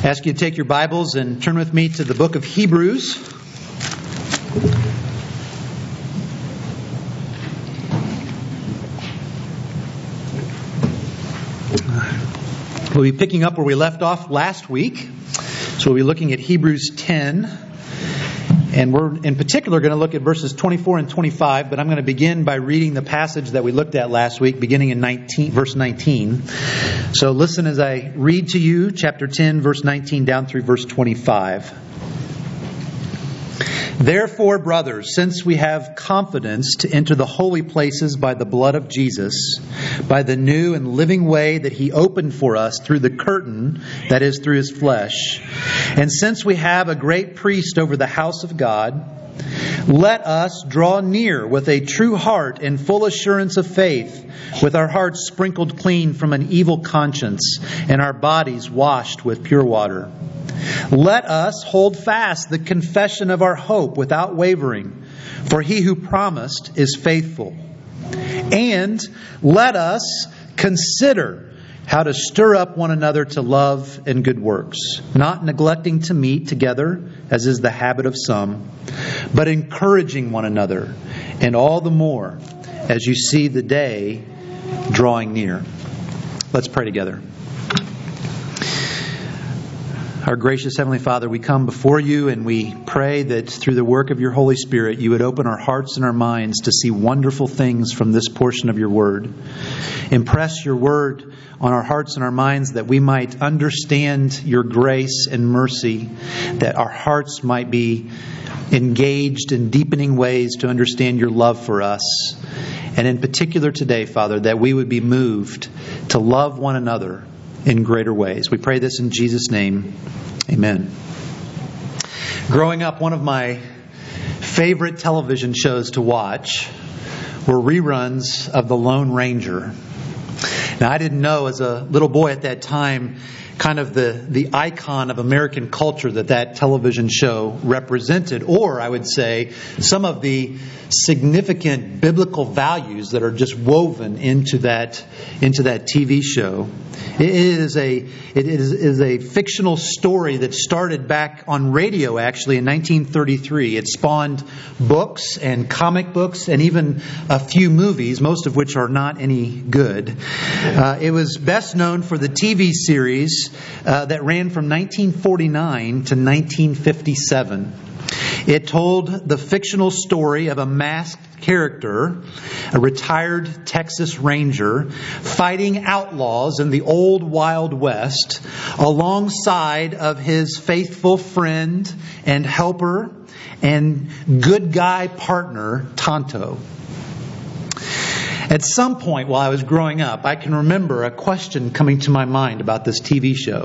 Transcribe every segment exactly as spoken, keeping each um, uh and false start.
I ask you to take your Bibles and turn with me to the book of Hebrews. We'll be picking up where we left off last week. So we'll be looking at Hebrews ten. And we're in particular going to look at verses twenty-four and twenty-five, but I'm going to begin by reading the passage that we looked at last week, beginning in nineteen, verse nineteen. So listen as I read to you chapter ten, verse nineteen down through verse twenty-five. Therefore, brothers, since we have confidence to enter the holy places by the blood of Jesus, by the new and living way that He opened for us through the curtain, that is, through His flesh, and since we have a great priest over the house of God, let us draw near with a true heart and full assurance of faith, with our hearts sprinkled clean from an evil conscience and our bodies washed with pure water. Let us hold fast the confession of our hope without wavering, for He who promised is faithful. And let us consider how to stir up one another to love and good works, not neglecting to meet together, as is the habit of some, but encouraging one another, and all the more as you see the day drawing near. Let's pray together. Our gracious Heavenly Father, we come before You and we pray that through the work of Your Holy Spirit, You would open our hearts and our minds to see wonderful things from this portion of Your Word. Impress Your Word on our hearts and our minds that we might understand Your grace and mercy, that our hearts might be engaged in deepening ways to understand Your love for us. And in particular today, Father, that we would be moved to love one another in greater ways. We pray this in Jesus' name. Amen. Growing up, one of my favorite television shows to watch were reruns of The Lone Ranger. Now, I didn't know as a little boy at that time kind of the, the icon of American culture that that television show represented, or I would say some of the significant biblical values that are just woven into that into that T V show. It is a it is, is a fictional story that started back on radio actually in nineteen thirty-three. It spawned books and comic books and even a few movies, most of which are not any good. Uh, it was best known for the T V series uh, that ran from nineteen forty-nine to nineteen fifty-seven. It told the fictional story of a masked character, a retired Texas Ranger, fighting outlaws in the old Wild West alongside of his faithful friend and helper and good guy partner, Tonto. At some point while I was growing up, I can remember a question coming to my mind about this T V show.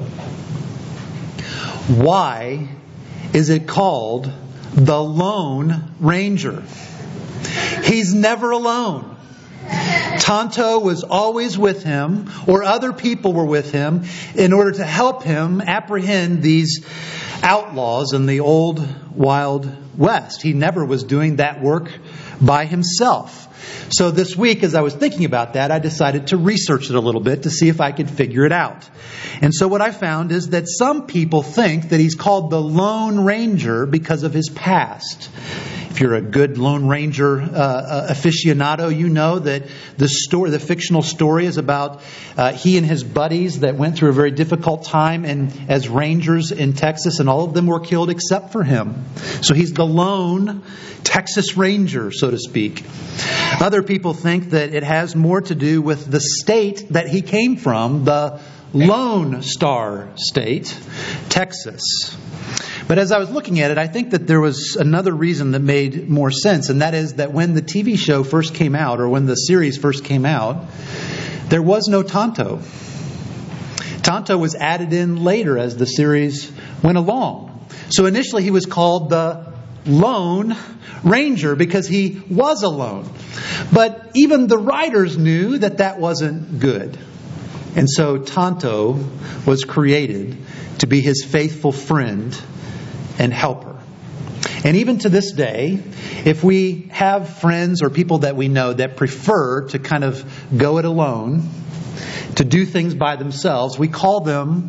Why is it called The Lone Ranger? He's never alone. Tonto was always with him, or other people were with him, in order to help him apprehend these outlaws in the old Wild West. He never was doing that work by himself. So this week, as I was thinking about that, I decided to research it a little bit to see if I could figure it out. And so what I found is that some people think that he's called the Lone Ranger because of his past. If you're a good Lone Ranger uh, aficionado, you know that the story, the fictional story, is about uh, he and his buddies that went through a very difficult time and as rangers in Texas, and all of them were killed except for him. So he's the lone Texas Ranger, so to speak. Other people think that it has more to do with the state that he came from, the Lone Star State, Texas. But as I was looking at it, I think that there was another reason that made more sense, and that is that when the T V show first came out, or when the series first came out, there was no Tonto. Tonto was added in later as the series went along. So initially he was called the Lone Ranger because he was alone. But even the writers knew that that wasn't good. And so Tonto was created to be his faithful friend and helper. And even to this day, if we have friends or people that we know that prefer to kind of go it alone, to do things by themselves, we call them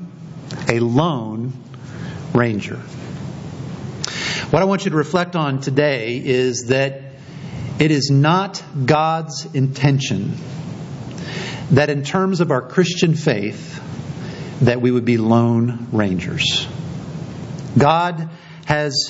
a lone ranger. What I want you to reflect on today is that it is not God's intention that in terms of our Christian faith, that we would be lone rangers. God has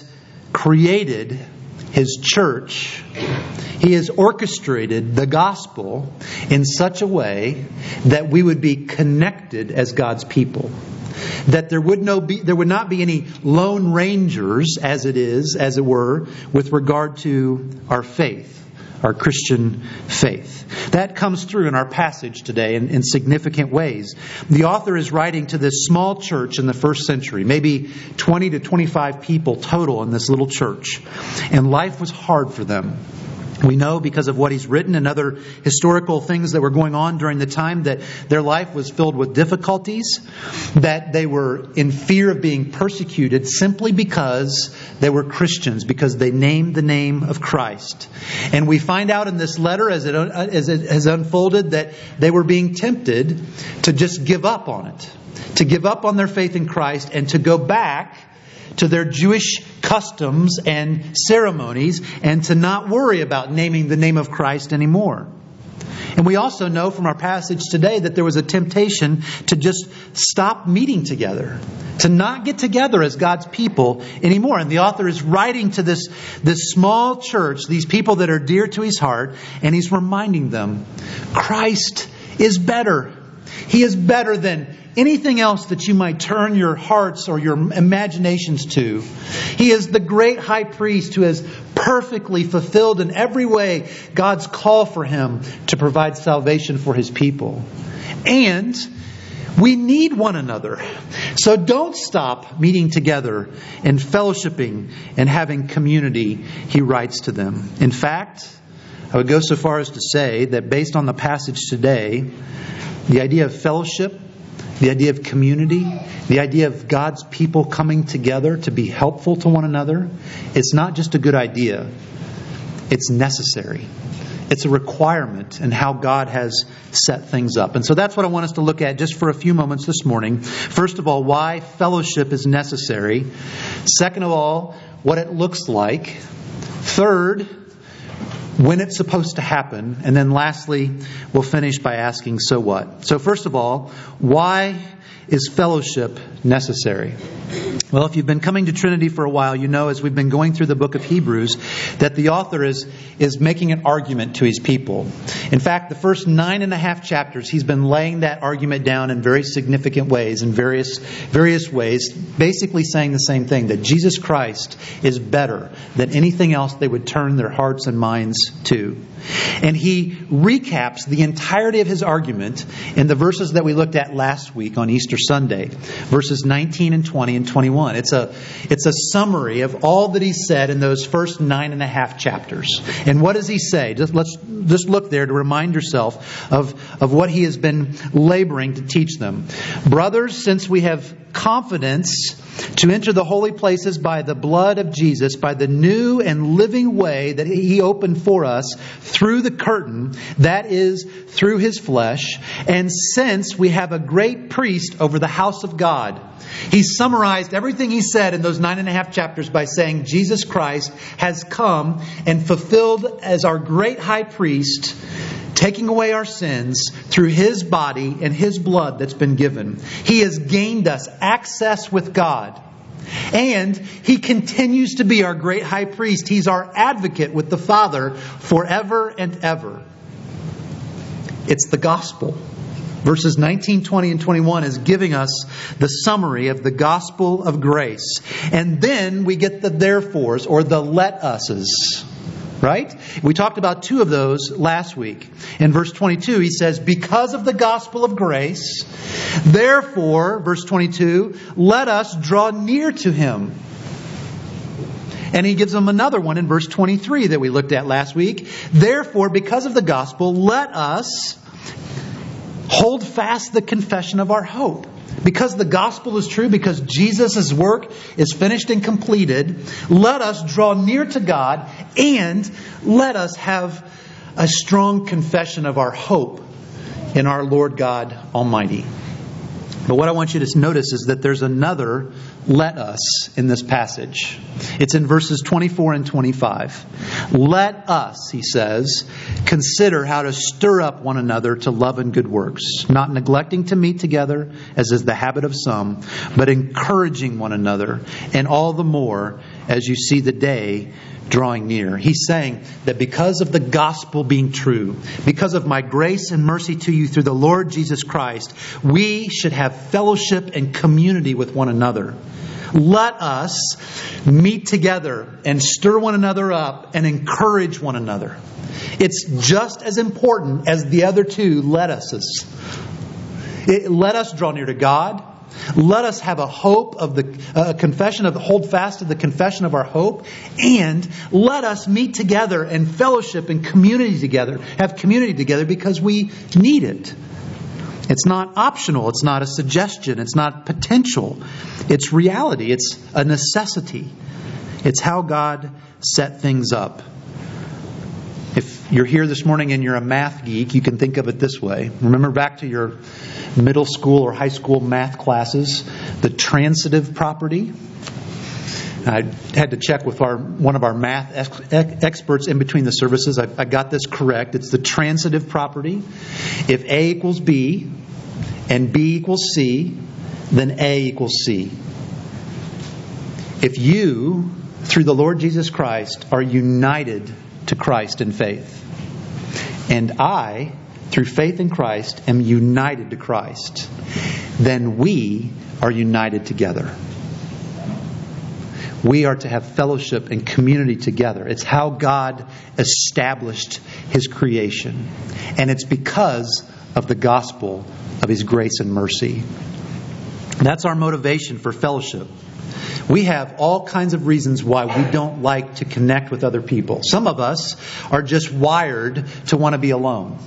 created His church. He has orchestrated the gospel in such a way that we would be connected as God's people. That there would no be there would not be any lone rangers, as it is, as it were, with regard to our faith, our Christian faith. That comes through in our passage today in, in significant ways. The author is writing to this small church in the first century, maybe twenty to twenty-five people total in this little church. And life was hard for them. We know because of what he's written and other historical things that were going on during the time that their life was filled with difficulties, that they were in fear of being persecuted simply because they were Christians, because they named the name of Christ. And we find out in this letter as it, as it has unfolded that they were being tempted to just give up on it, to give up on their faith in Christ and to go back to their Jewish customs and ceremonies and to not worry about naming the name of Christ anymore. And we also know from our passage today that there was a temptation to just stop meeting together, to not get together as God's people anymore. And the author is writing to this, this small church, these people that are dear to his heart, and he's reminding them, Christ is better. He is better than anything else that you might turn your hearts or your imaginations to. He is the great high priest who has perfectly fulfilled in every way God's call for him to provide salvation for his people. And we need one another. So don't stop meeting together and fellowshipping and having community, he writes to them. In fact, I would go so far as to say that based on the passage today, the idea of fellowship, the idea of community, the idea of God's people coming together to be helpful to one another, it's not just a good idea. It's necessary. It's a requirement in how God has set things up. And so that's what I want us to look at just for a few moments this morning. First of all, why fellowship is necessary. Second of all, what it looks like. Third, when it's supposed to happen. And then lastly, we'll finish by asking, so what? So first of all, why is fellowship necessary? Well, if you've been coming to Trinity for a while, you know as we've been going through the book of Hebrews that the author is, is making an argument to his people. In fact, the first nine and a half chapters, he's been laying that argument down in very significant ways, in various, various ways, basically saying the same thing, that Jesus Christ is better than anything else they would turn their hearts and minds to. And he recaps the entirety of his argument in the verses that we looked at last week on Easter Sunday, verses nineteen and twenty and twenty-one. It's a, it's a summary of all that he said in those first nine and a half chapters. And what does he say? Just let's just look there to remind yourself of, of what he has been laboring to teach them. Brothers, since we have confidence to enter the holy places by the blood of Jesus, by the new and living way that He opened for us through the curtain, that is, through His flesh, and since we have a great priest over the house of God. He summarized everything he said in those nine and a half chapters by saying Jesus Christ has come and fulfilled as our great high priest, taking away our sins through His body and His blood that's been given. He has gained us access with God. And He continues to be our great high priest. He's our advocate with the Father forever and ever. It's the gospel. Verses nineteen, twenty, and twenty-one is giving us the summary of the gospel of grace. And then we get the therefores or the let us's. Right? We talked about two of those last week. In verse twenty-two, he says, because of the gospel of grace, therefore, verse twenty-two, let us draw near to Him. And he gives them another one in verse twenty-three that we looked at last week. Therefore, because of the gospel, let us hold fast the confession of our hope. Because the gospel is true, because Jesus' work is finished and completed, let us draw near to God and let us have a strong confession of our hope in our Lord God Almighty. But what I want you to notice is that there's another let us in this passage. It's in verses twenty-four and twenty-five. Let us, he says, consider how to stir up one another to love and good works, not neglecting to meet together, as is the habit of some, but encouraging one another, and all the more as you see the day drawing near. He's saying that because of the gospel being true, because of my grace and mercy to you through the Lord Jesus Christ, we should have fellowship and community with one another. Let us meet together and stir one another up and encourage one another. It's just as important as the other two let us's. It, let us draw near to God. Let us have a hope of the uh, confession of the hold fast to the confession of our hope, and let us meet together and fellowship and community together, have community together because we need it. It's not optional. It's not a suggestion. It's not potential. It's reality. It's a necessity. It's how God set things up. If you're here this morning and you're a math geek, you can think of it this way. Remember back to your middle school or high school math classes, the transitive property. I had to check with our one of our math ex- experts in between the services. I, I got this correct. It's the transitive property. If A equals B and B equals C, then A equals C. If you, through the Lord Jesus Christ, are united to Christ in faith, and I, through faith in Christ, am united to Christ, then we are united together. We are to have fellowship and community together. It's how God established His creation. And it's because of the gospel of His grace and mercy. That's our motivation for fellowship. We have all kinds of reasons why we don't like to connect with other people. Some of us are just wired to want to be alone.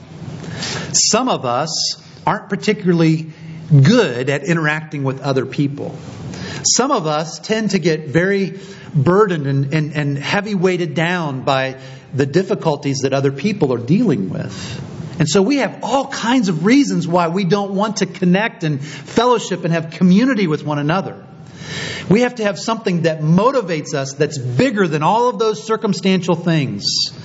Some of us aren't particularly good at interacting with other people. Some of us tend to get very burdened and, and, and heavy weighted down by the difficulties that other people are dealing with. And so we have all kinds of reasons why we don't want to connect and fellowship and have community with one another. We have to have something that motivates us that's bigger than all of those circumstantial things.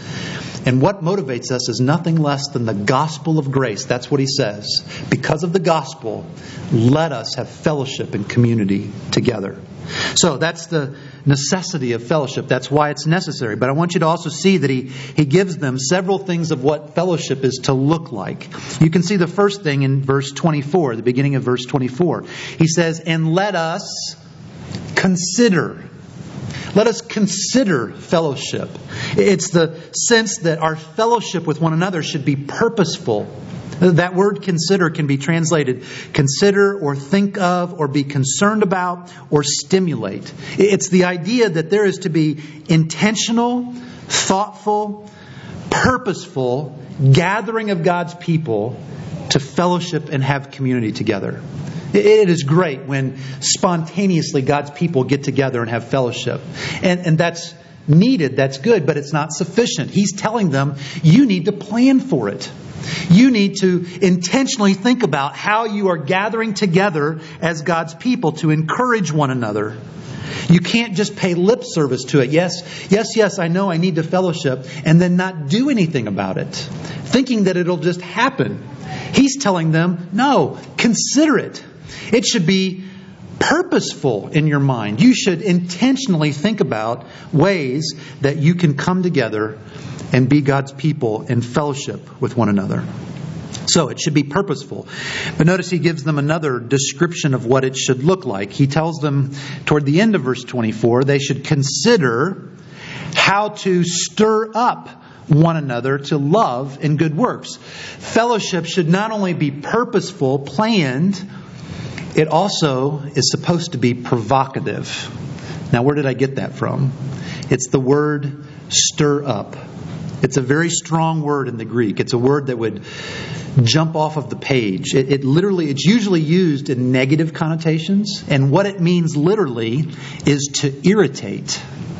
And what motivates us is nothing less than the gospel of grace. That's what he says. Because of the gospel, let us have fellowship and community together. So that's the necessity of fellowship. That's why it's necessary. But I want you to also see that he, he gives them several things of what fellowship is to look like. You can see the first thing in verse twenty-four, the beginning of verse twenty-four. He says, and let us consider. Let us consider fellowship. It's the sense that our fellowship with one another should be purposeful. That word consider can be translated consider or think of or be concerned about or stimulate. It's the idea that there is to be intentional, thoughtful, purposeful gathering of God's people to fellowship and have community together. It is great when spontaneously God's people get together and have fellowship. And, and that's needed, that's good, but it's not sufficient. He's telling them, you need to plan for it. You need to intentionally think about how you are gathering together as God's people to encourage one another. You can't just pay lip service to it. Yes, yes, yes, I know I need to fellowship, and then not do anything about it, thinking that it'll just happen. He's telling them, no, consider it. It should be purposeful in your mind. You should intentionally think about ways that you can come together and be God's people in fellowship with one another. So it should be purposeful. But notice he gives them another description of what it should look like. He tells them toward the end of verse twenty-four, they should consider how to stir up one another to love and good works. Fellowship should not only be purposeful, planned, it also is supposed to be provocative. Now, where did I get that from? It's the word stir up. It's a very strong word in the Greek. It's a word that would jump off of the page. It, it literally, it's usually used in negative connotations. And what it means literally is to irritate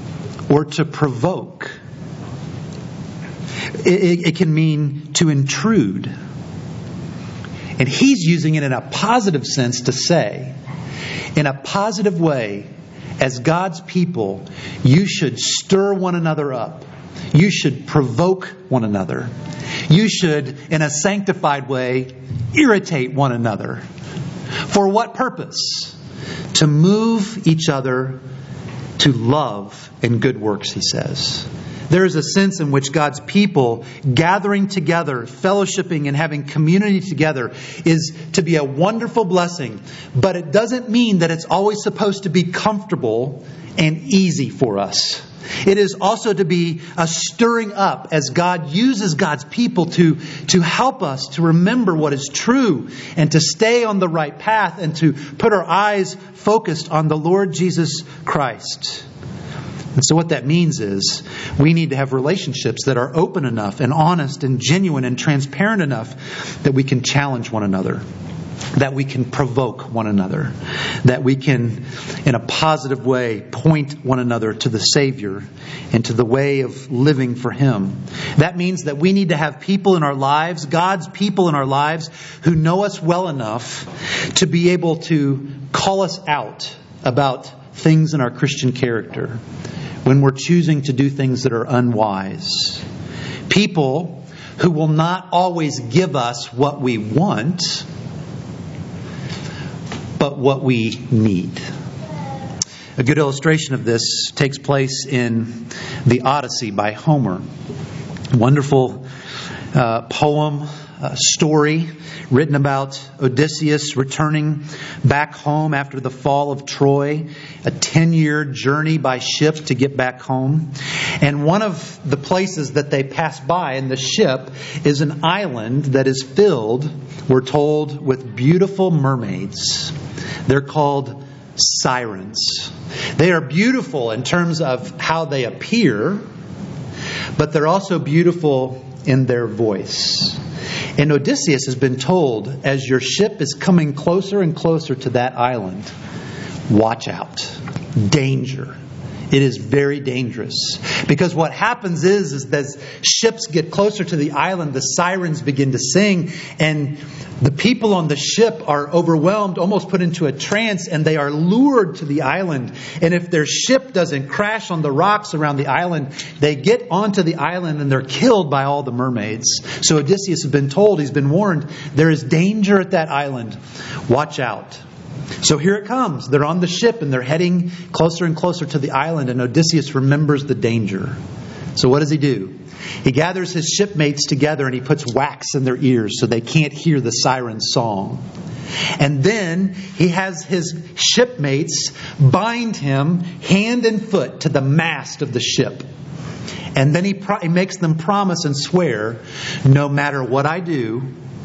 or to provoke. It, it, it can mean to intrude. And he's using it in a positive sense to say, in a positive way, as God's people, you should stir one another up. You should provoke one another. You should, in a sanctified way, irritate one another. For what purpose? To move each other to love and good works, he says. There is a sense in which God's people gathering together, fellowshipping and having community together is to be a wonderful blessing. But it doesn't mean that it's always supposed to be comfortable and easy for us. It is also to be a stirring up as God uses God's people to, to help us to remember what is true and to stay on the right path and to put our eyes focused on the Lord Jesus Christ. And so what that means is we need to have relationships that are open enough and honest and genuine and transparent enough that we can challenge one another, that we can provoke one another, that we can, in a positive way, point one another to the Savior and to the way of living for Him. That means that we need to have people in our lives, God's people in our lives, who know us well enough to be able to call us out about things in our Christian character when we're choosing to do things that are unwise. People who will not always give us what we want, but what we need. A good illustration of this takes place in the Odyssey by Homer. Wonderful uh, poem, uh, story written about Odysseus returning back home after the fall of Troy, a ten-year journey by ship to get back home. And one of the places that they pass by in the ship is an island that is filled, we're told, with beautiful mermaids. They're called sirens. They are beautiful in terms of how they appear, but they're also beautiful in their voice. And Odysseus has been told, as your ship is coming closer and closer to that island, watch out. Danger. It is very dangerous. Because what happens is, is that as ships get closer to the island, the sirens begin to sing, and the people on the ship are overwhelmed, almost put into a trance, and they are lured to the island. And if their ship doesn't crash on the rocks around the island, they get onto the island and they're killed by all the mermaids. So Odysseus has been told, he's been warned, there is danger at that island. Watch out. So here it comes. They're on the ship and they're heading closer and closer to the island, and Odysseus remembers the danger. So what does he do? He gathers his shipmates together and he puts wax in their ears so they can't hear the siren's song. And then he has his shipmates bind him hand and foot to the mast of the ship. And then he, pro- he makes them promise and swear, no matter what I do,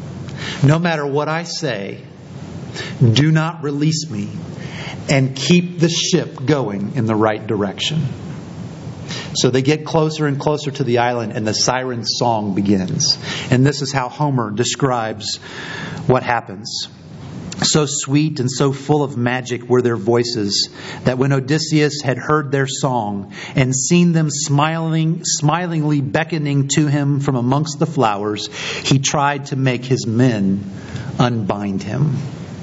no matter what I say, do not release me, and keep the ship going in the right direction. So they get closer and closer to the island, and the siren's song begins. And this is how Homer describes what happens. So sweet and so full of magic were their voices that when Odysseus had heard their song and seen them smiling, smilingly beckoning to him from amongst the flowers, he tried to make his men unbind him.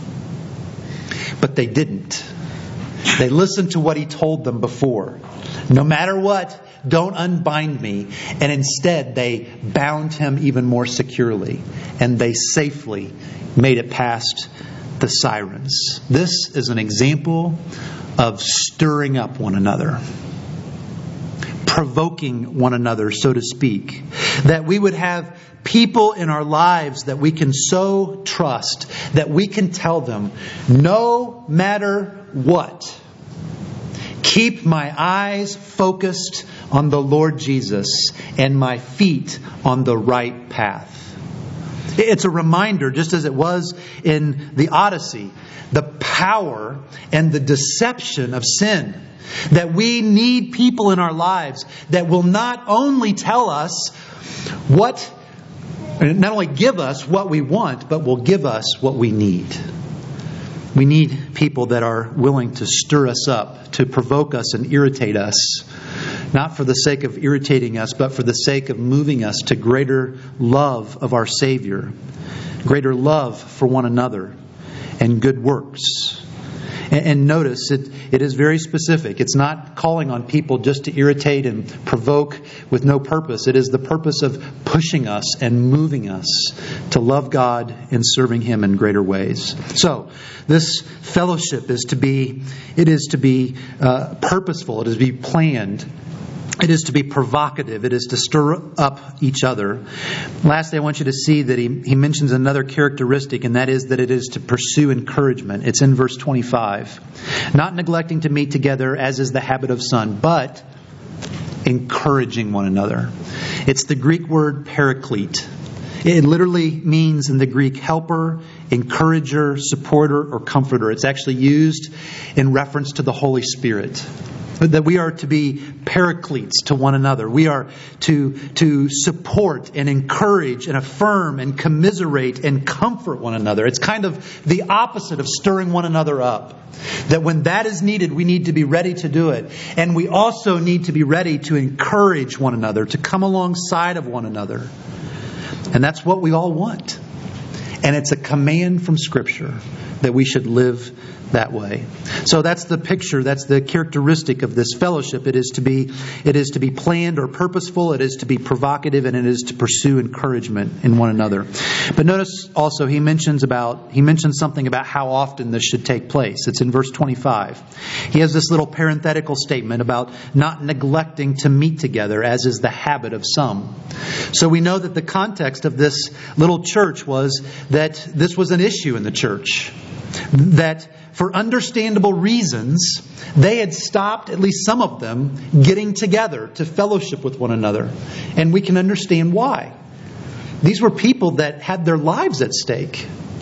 But they didn't. They listened to what he told them before. No matter what, don't unbind me. And instead, they bound him even more securely. And they safely made it past the sirens. This is an example of stirring up one another. Provoking one another, so to speak. That we would have people in our lives that we can so trust, that we can tell them, no matter what, keep my eyes focused on the Lord Jesus and my feet on the right path. It's a reminder, just as it was in the Odyssey, the power and the deception of sin. That we need people in our lives that will not only tell us what, not only give us what we want, but will give us what we need. We need people that are willing to stir us up, to provoke us and irritate us. Not for the sake of irritating us, but for the sake of moving us to greater love of our Savior, greater love for one another, and good works. And, and notice, it, it is very specific. It's not calling on people just to irritate and provoke with no purpose. It is the purpose of pushing us and moving us to love God and serving Him in greater ways. So, this fellowship is to be, it is to be uh, purposeful. It is to be planned. It is to be provocative. It is to stir up each other. Lastly, I want you to see that he, he mentions another characteristic, and that is that it is to pursue encouragement. It's in verse twenty-five. Not neglecting to meet together, as is the habit of some, but encouraging one another. It's the Greek word paraclete. It literally means in the Greek helper, encourager, supporter, or comforter. It's actually used in reference to the Holy Spirit. That we are to be paracletes to one another. We are to, to support and encourage and affirm and commiserate and comfort one another. It's kind of the opposite of stirring one another up. That when that is needed, we need to be ready to do it. And we also need to be ready to encourage one another, to come alongside of one another. And that's what we all want. And it's a command from Scripture that we should live that way. So that's the picture, that's the characteristic of this fellowship. It is to be it is to be planned or purposeful, it is to be provocative, and it is to pursue encouragement in one another. But notice also he mentions about he mentions something about how often this should take place. It's in verse twenty-five. He has this little parenthetical statement about not neglecting to meet together, as is the habit of some. So we know that the context of this little church was that this was an issue in the church. That for understandable reasons, they had stopped, at least some of them, getting together to fellowship with one another. And we can understand why. These were people that had their lives at stake.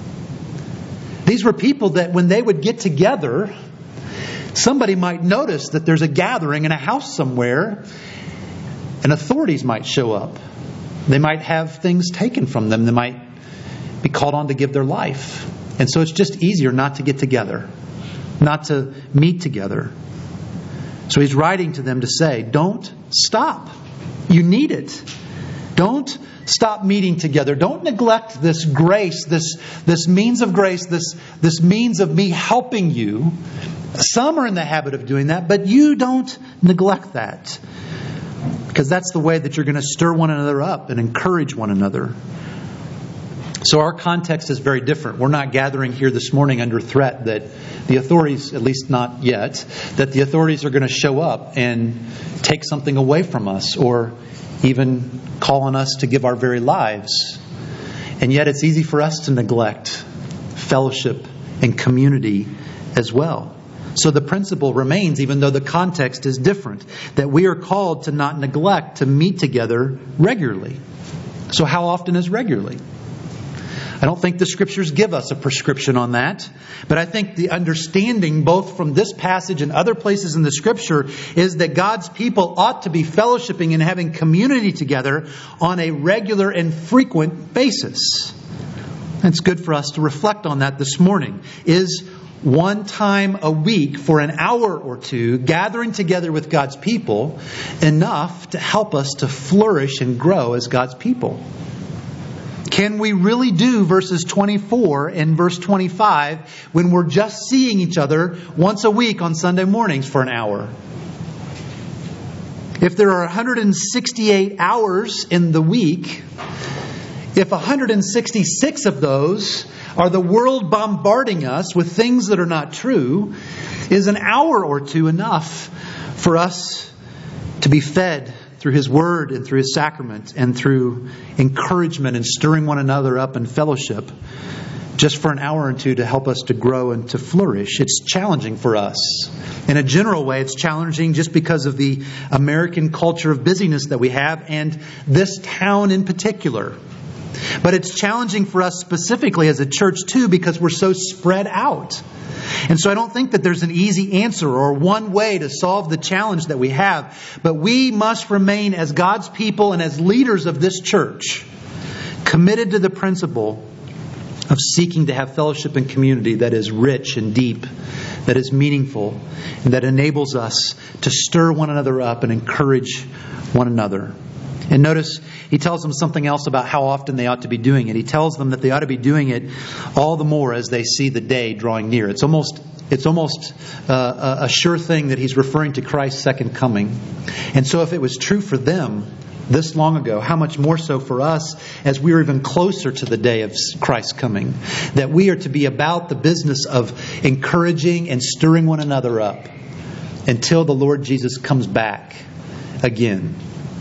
These were people that when they would get together, somebody might notice that there's a gathering in a house somewhere, and authorities might show up. They might have things taken from them. They might be called on to give their life. And so it's just easier not to get together, not to meet together. So he's writing to them to say, don't stop. You need it. Don't stop meeting together. Don't neglect this grace, this, this means of grace, this, this means of me helping you. Some are in the habit of doing that, but you don't neglect that. Because that's the way that you're going to stir one another up and encourage one another. So our context is very different. We're not gathering here this morning under threat that the authorities, at least not yet, that the authorities are going to show up and take something away from us or even call on us to give our very lives. And yet it's easy for us to neglect fellowship and community as well. So the principle remains, even though the context is different, that we are called to not neglect to meet together regularly. So how often is regularly? I don't think the Scriptures give us a prescription on that. But I think the understanding, both from this passage and other places in the Scripture, is that God's people ought to be fellowshipping and having community together on a regular and frequent basis. And it's good for us to reflect on that this morning. Is one time a week for an hour or two gathering together with God's people enough to help us to flourish and grow as God's people? Can we really do verses twenty-four and verse twenty-five when we're just seeing each other once a week on Sunday mornings for an hour? If there are one hundred sixty-eight hours in the week, if one hundred sixty-six of those are the world bombarding us with things that are not true, is an hour or two enough for us to be fed through His Word and through His sacrament and through encouragement and stirring one another up in fellowship just for an hour or two to help us to grow and to flourish? It's challenging for us. In a general way, it's challenging just because of the American culture of busyness that we have and this town in particular. But it's challenging for us specifically as a church too because we're so spread out. And so I don't think that there's an easy answer or one way to solve the challenge that we have. But we must remain as God's people and as leaders of this church committed to the principle of seeking to have fellowship and community that is rich and deep, that is meaningful, and that enables us to stir one another up and encourage one another. And notice he tells them something else about how often they ought to be doing it. He tells them that they ought to be doing it all the more as they see the day drawing near. It's almost It's almost uh, a sure thing that he's referring to Christ's second coming. And so if it was true for them this long ago, how much more so for us as we are even closer to the day of Christ's coming, that we are to be about the business of encouraging and stirring one another up until the Lord Jesus comes back again.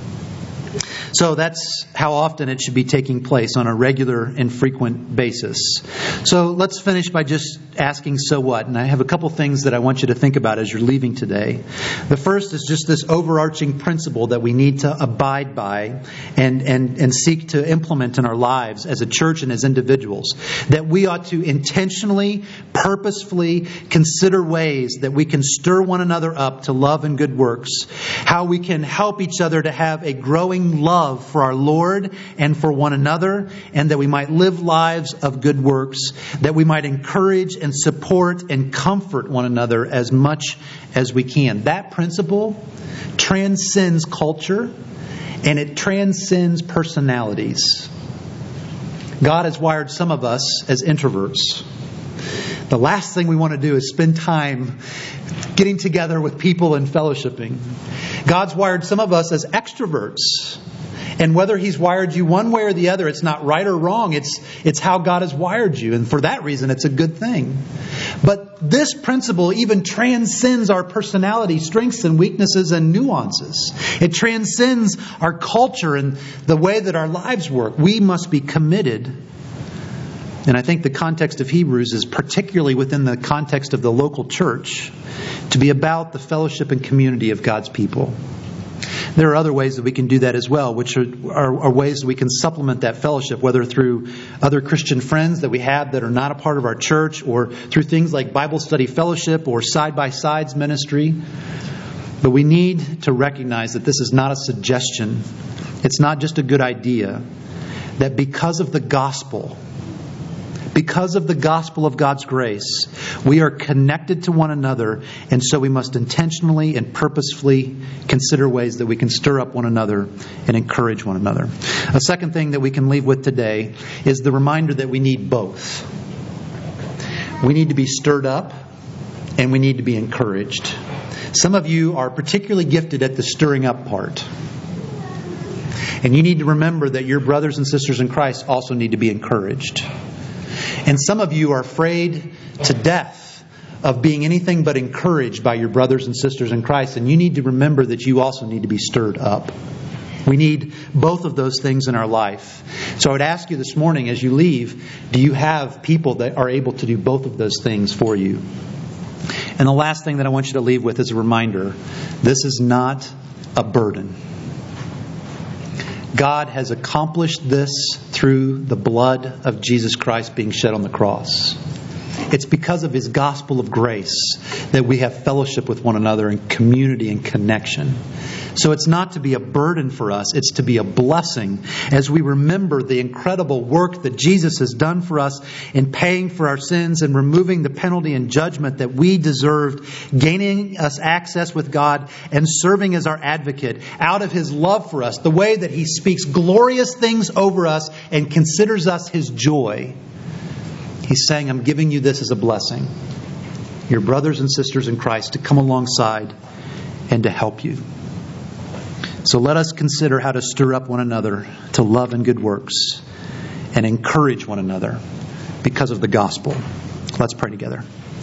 So that's how often it should be taking place, on a regular and frequent basis. So let's finish by just asking, so what? And I have a couple things that I want you to think about as you're leaving today. The first is just this overarching principle that we need to abide by and, and, and seek to implement in our lives as a church and as individuals. That we ought to intentionally, purposefully consider ways that we can stir one another up to love and good works. How we can help each other to have a growing love for our Lord and for one another, and that we might live lives of good works, that we might encourage and support and comfort one another as much as we can. That principle transcends culture and it transcends personalities. God has wired some of us as introverts. The last thing we want to do is spend time getting together with people and fellowshipping. God's wired some of us as extroverts. And whether He's wired you one way or the other, it's not right or wrong. It's it's how God has wired you. And for that reason, it's a good thing. But this principle even transcends our personality, strengths and weaknesses and nuances. It transcends our culture and the way that our lives work. We must be committed. And I think the context of Hebrews is particularly within the context of the local church, to be about the fellowship and community of God's people. There are other ways that we can do that as well, which are, are, are ways that we can supplement that fellowship, whether through other Christian friends that we have that are not a part of our church, or through things like Bible study fellowship or side-by-sides ministry. But we need to recognize that this is not a suggestion. It's not just a good idea. That because of the gospel, because of the gospel of God's grace, we are connected to one another, and so we must intentionally and purposefully consider ways that we can stir up one another and encourage one another. A second thing that we can leave with today is the reminder that we need both. We need to be stirred up and we need to be encouraged. Some of you are particularly gifted at the stirring up part. And you need to remember that your brothers and sisters in Christ also need to be encouraged. And some of you are afraid to death of being anything but encouraged by your brothers and sisters in Christ. And you need to remember that you also need to be stirred up. We need both of those things in our life. So I would ask you this morning as you leave, do you have people that are able to do both of those things for you? And the last thing that I want you to leave with is a reminder. This is not a burden. God has accomplished this through the blood of Jesus Christ being shed on the cross. It's because of His gospel of grace that we have fellowship with one another and community and connection. So it's not to be a burden for us, it's to be a blessing as we remember the incredible work that Jesus has done for us in paying for our sins and removing the penalty and judgment that we deserved, gaining us access with God and serving as our advocate out of His love for us, the way that He speaks glorious things over us and considers us His joy. He's saying, I'm giving you this as a blessing. Your brothers and sisters in Christ to come alongside and to help you. So let us consider how to stir up one another to love and good works and encourage one another because of the gospel. Let's pray together.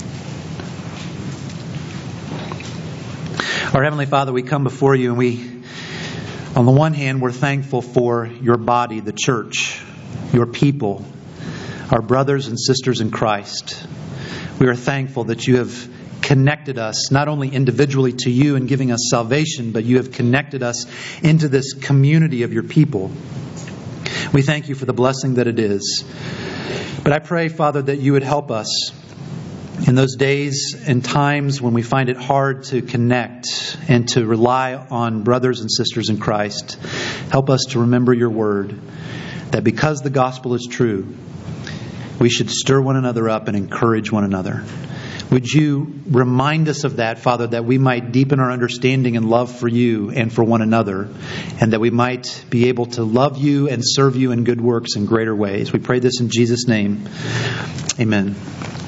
Our Heavenly Father, we come before you and we, on the one hand, we're thankful for your body, the church, your people, our brothers and sisters in Christ. We are thankful that you have connected us not only individually to you and giving us salvation, but you have connected us into this community of your people. We thank you for the blessing that it is. But I pray, Father, that you would help us in those days and times when we find it hard to connect and to rely on brothers and sisters in Christ. Help us to remember your word, that because the gospel is true, we should stir one another up and encourage one another. Would you remind us of that, Father, that we might deepen our understanding and love for you and for one another, and that we might be able to love you and serve you in good works in greater ways. We pray this in Jesus' name. Amen.